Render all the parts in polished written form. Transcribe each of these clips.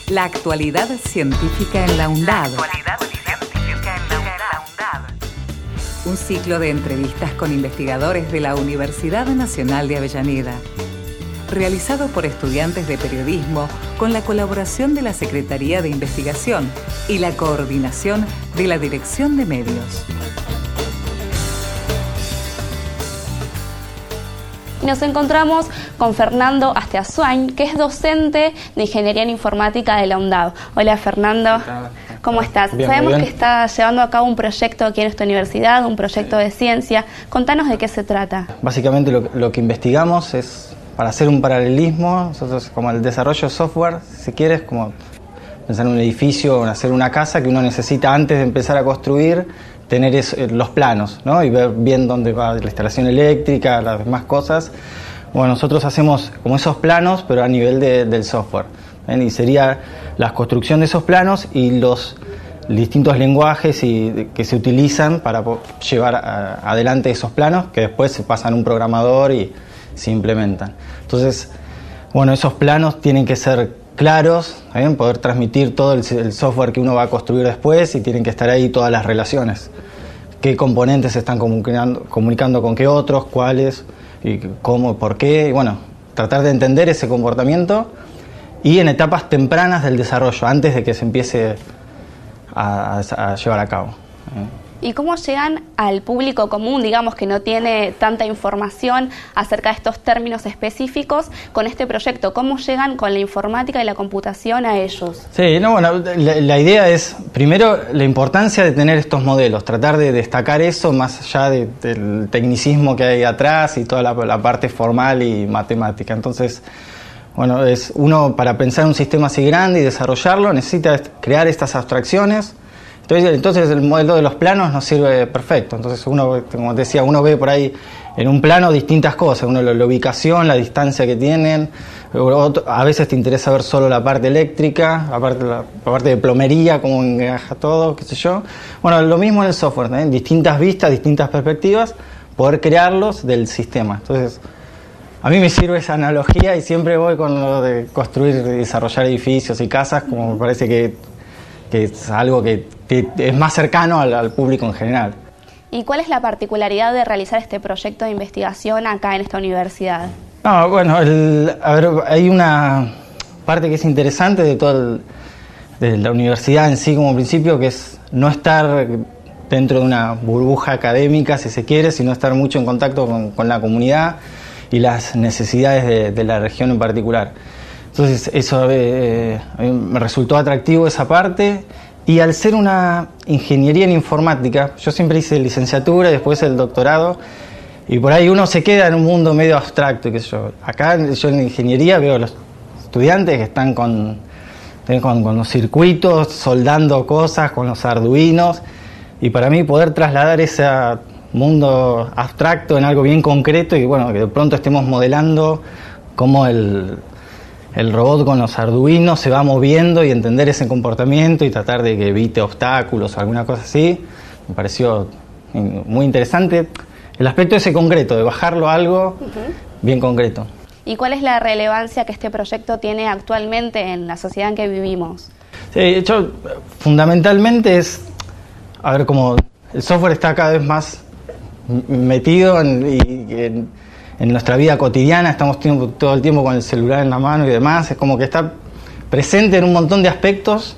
La actualidad científica en la UNDAD. Un ciclo de entrevistas con investigadores de la Universidad Nacional de Avellaneda, realizado por estudiantes de periodismo con la colaboración de la Secretaría de Investigación y la coordinación de la Dirección de Medios. Nos encontramos con Fernando Asteazuain, que es docente de Ingeniería en Informática de la UNDAD. Hola Fernando, ¿cómo estás? Bien, Sabemos bien. que estás llevando a cabo un proyecto aquí en esta universidad, un proyecto de ciencia. Contanos de qué se trata. Básicamente lo que investigamos es para hacer un paralelismo, nosotros como el desarrollo de software, si quieres, como pensar en un edificio o en hacer una casa que uno necesita antes de empezar a construir, tener los planos, ¿no? Y ver bien dónde va la instalación eléctrica, las demás cosas. Bueno, nosotros hacemos como esos planos, pero a nivel del software. ¿Ven? Y sería la construcción de esos planos y los distintos lenguajes que se utilizan para llevar adelante esos planos, que después se pasan a un programador y se implementan. Entonces, bueno, esos planos tienen que ser claros, ¿bien? Poder transmitir todo el software que uno va a construir después, y tienen que estar ahí todas las relaciones. Qué componentes se están comunicando con qué otros, cuáles, y cómo, por qué. Y bueno, tratar de entender ese comportamiento y en etapas tempranas del desarrollo, antes de que se empiece a llevar a cabo. ¿Y cómo llegan al público común, digamos, que no tiene tanta información acerca de estos términos específicos con este proyecto? ¿Cómo llegan con la informática y la computación a ellos? Sí, no, bueno, la idea es, primero, la importancia de tener estos modelos, tratar de destacar eso más allá del tecnicismo que hay atrás y toda la parte formal y matemática. Entonces, bueno, uno para pensar en un sistema así grande y desarrollarlo necesita crear estas abstracciones. Entonces el modelo de los planos nos sirve perfecto. Entonces uno, como decía, uno ve por ahí en un plano distintas cosas. Uno la ubicación, la distancia que tienen. A veces te interesa ver solo la parte eléctrica, la parte de plomería, cómo encaja todo, qué sé yo. Bueno, lo mismo en el software, ¿eh? Distintas vistas, distintas perspectivas, poder crearlos del sistema. Entonces, a mí me sirve esa analogía y siempre voy con lo de construir y desarrollar edificios y casas, como me parece que es algo que es más cercano al público en general. ¿Y cuál es la particularidad de realizar este proyecto de investigación acá en esta universidad? No, bueno, hay una parte que es interesante de la universidad en sí como principio, que es no estar dentro de una burbuja académica, si se quiere, sino estar mucho en contacto con la comunidad y las necesidades de la región en particular. Entonces eso a mí me resultó atractivo esa parte, y al ser una ingeniería en informática, yo siempre hice licenciatura y después el doctorado, y por ahí uno se queda en un mundo medio abstracto, qué sé yo. Acá yo en ingeniería veo a los estudiantes que están con los circuitos, soldando cosas, con los arduinos, y para mí poder trasladar ese mundo abstracto en algo bien concreto, y bueno, que de pronto estemos modelando cómo el robot con los arduinos se va moviendo y entender ese comportamiento y tratar de que evite obstáculos o alguna cosa así, me pareció muy interesante. El aspecto ese concreto, de bajarlo a algo bien concreto. ¿Y cuál es la relevancia que este proyecto tiene actualmente en la sociedad en que vivimos? Sí, de hecho, fundamentalmente es, como el software está cada vez más metido en nuestra vida cotidiana, estamos todo el tiempo con el celular en la mano y demás, es como que está presente en un montón de aspectos,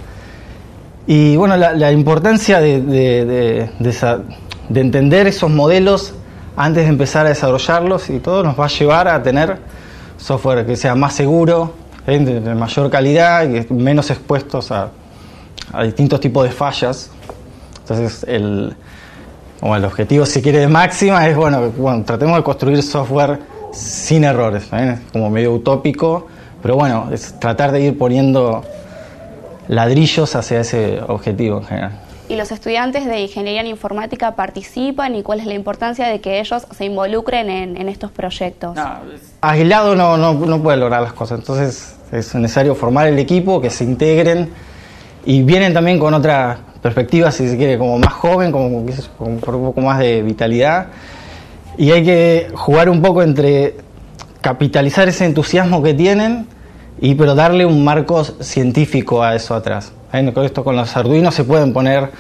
y bueno, la importancia de entender esos modelos antes de empezar a desarrollarlos y todo nos va a llevar a tener software que sea más seguro, de mayor calidad y menos expuestos a distintos tipos de fallas. Entonces el objetivo, si quiere, de máxima es, bueno, tratemos de construir software sin errores, ¿eh? Como medio utópico, pero bueno, es tratar de ir poniendo ladrillos hacia ese objetivo en general. ¿Y los estudiantes de Ingeniería en Informática participan, y cuál es la importancia de que ellos se involucren en estos proyectos? Aislado no puede lograr las cosas, entonces es necesario formar el equipo, que se integren, y vienen también con otra perspectiva, si se quiere, como más joven, con un poco más de vitalidad, y hay que jugar un poco entre capitalizar ese entusiasmo que tienen pero darle un marco científico a eso atrás. Con esto, con los Arduino se pueden poner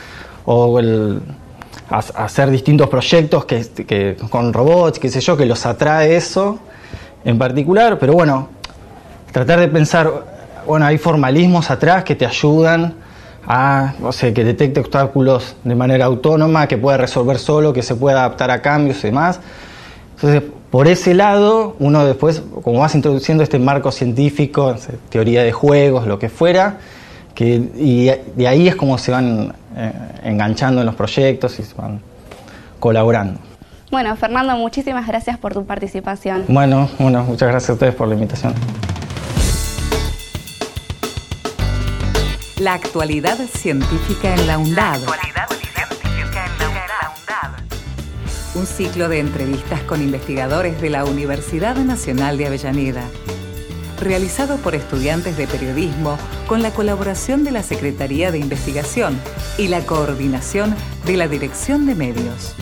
hacer distintos proyectos que con robots, qué sé yo, que los atrae eso en particular, pero bueno, tratar de pensar, bueno, hay formalismos atrás que te ayudan a, no sé, que detecte obstáculos de manera autónoma, que pueda resolver solo, que se pueda adaptar a cambios y demás. Entonces, por ese lado, uno después, como vas introduciendo este marco científico, teoría de juegos, lo que fuera, y de ahí es como se van enganchando en los proyectos y se van colaborando. Bueno, Fernando, muchísimas gracias por tu participación. Bueno, muchas gracias a ustedes por la invitación. La actualidad científica en la UNDAD. Un ciclo de entrevistas con investigadores de la Universidad Nacional de Avellaneda, realizado por estudiantes de periodismo con la colaboración de la Secretaría de Investigación y la coordinación de la Dirección de Medios.